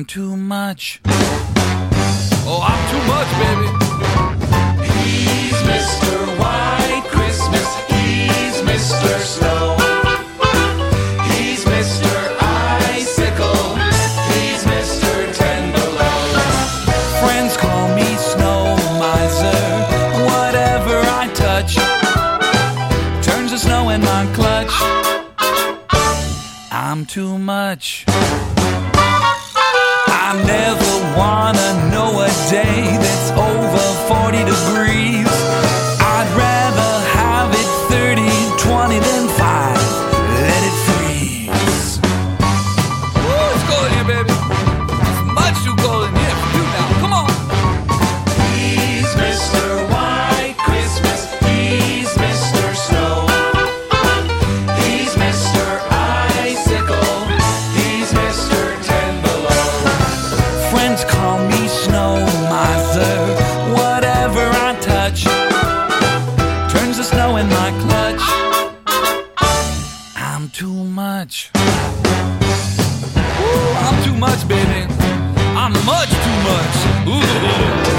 I'm too much. Oh, I'm too much, baby. He's Mr. White Christmas. He's Mr. Snow. He's Mr. Icicle. He's Mr. Ten Below. Friends call me Snow Miser. Whatever I touch turns to snow in my clutch. I'm too much. I never wanna know a day that's over 40 degrees. I'd rather have it 30, 20 than 5. Let it freeze. Woo, it's cold in here, baby. It's much too cold in here for you now. Come on. He's Mr. White Christmas. He's Mr. Snow. He's Mr. Icicle. He's Mr. Ten Below. Friends call me Snow Miser. Whatever I touch turns to snow in my clutch. I'm too much. Ooh, I'm too much, baby. I'm much too much. Ooh.